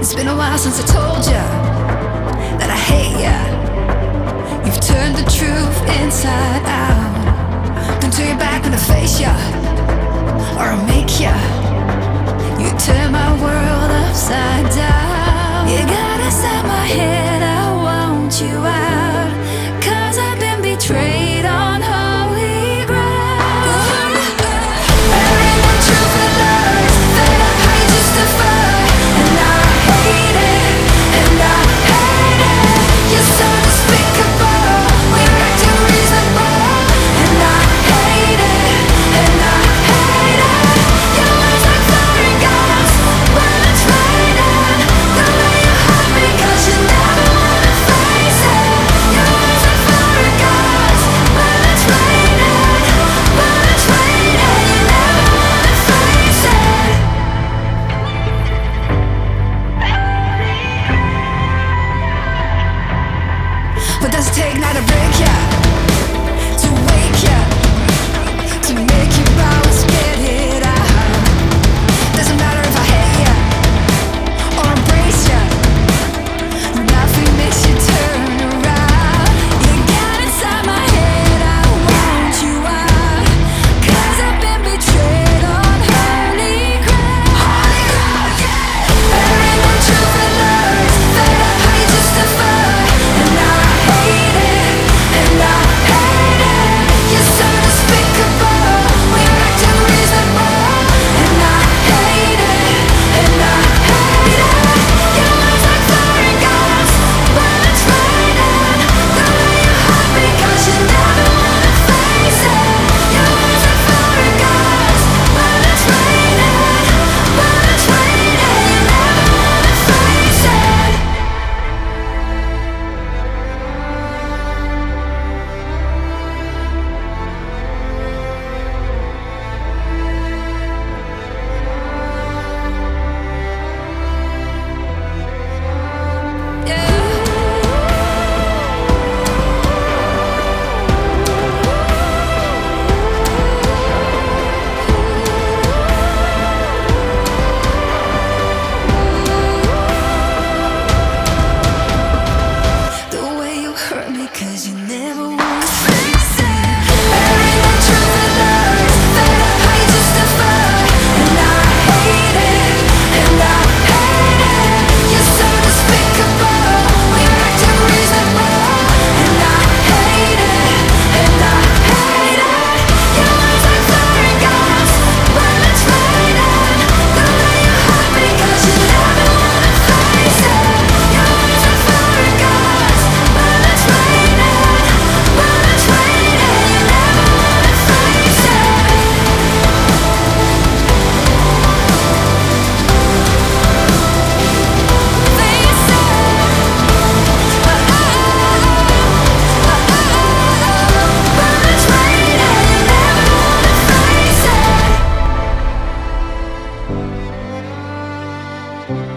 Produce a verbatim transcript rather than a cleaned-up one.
It's been a while since I told ya that I hate ya. You've turned the truth inside out. Don't turn your back when I face ya, or I'll make ya. You turn my world upside down. You got inside my head, I want you out. Cause I've been betrayed on holy ground. There ain't no truth in lies that I justify. And I hate it, and I hate it. You're so despicable, we're acting reasonable. And I hate it, and I hate it. Your words like firing guns when it's raining. The way you hurt me 'cause you never wanna face it. Your words like firing guns when it's raining. When it's raining, you never wanna face it. What does it take now to break ya, to wake ya, to make you bow and spit it out? Doesn't matter if I hate ya or embrace ya. Nothing makes you turn around. You got inside my head, I want you out. 'Cause I've been betrayed on holy ground. There ain't no truth in lies that I justify. And I hate it, and I hate it. You're so despicable, we're acting reasonable. And I hate it, and I hate it. Your words like firing guns when it's raining. The way you hurt me 'cause you never wanna face it. Your words like firing guns when it's raining. When it's raining, you never wanna face it. The way you hurt me 'cause you never wanna face it. There ain't no truth in lies that I justify. And I hate it, and I hate it. You're so despicable, we're acting reasonable. And I hate it, and I hate it. Your words like firing guns when it's raining. The way you hurt me 'cause you never wanna face it. Your words like firing guns when it's raining. When it's raining, you never wanna face it. Face it. When it's raining, you never wanna face it.